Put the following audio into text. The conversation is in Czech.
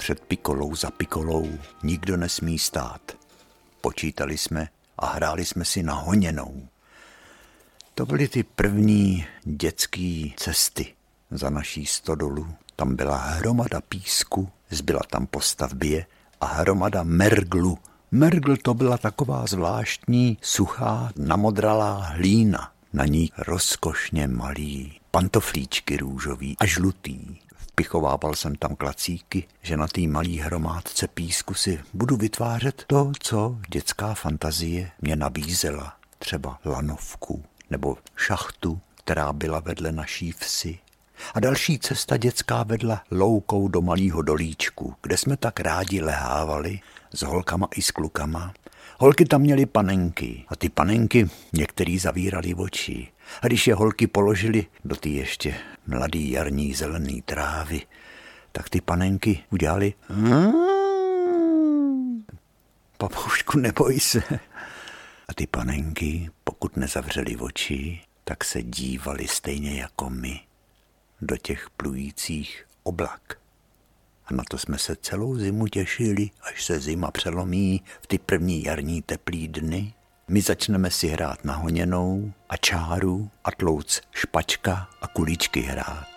Před pikolou za pikolou nikdo nesmí stát. Počítali jsme a hráli jsme si na honěnou. To byly ty první dětský cesty za naší stodolu. Tam byla hromada písku, zbyla tam po stavbě a hromada merglu. Mergl to byla taková zvláštní, suchá, namodralá hlína. Na ní rozkošně malý pantoflíčky růžový a žlutý. Vpichovával jsem tam klacíky, že na té malý hromádce písku si budu vytvářet to, co dětská fantazie mě nabízela. Třeba lanovku nebo šachtu, která byla vedle naší vsi. A další cesta dětská vedla loukou do malého dolíčku, kde jsme tak rádi lehávali s holkama i s klukama. Holky tam měly panenky a ty panenky některý zavírali oči. A když je holky položili do ty ještě mladý jarní zelený trávy, tak ty panenky udělali papoušku, neboj se. A ty panenky, pokud nezavřeli oči, tak se dívali stejně jako my do těch plujících oblak. A na to jsme se celou zimu těšili, až se zima přelomí v ty první jarní teplý dny. My začneme si hrát na honěnou a čáru a tlouc špačka a kulíčky hrát.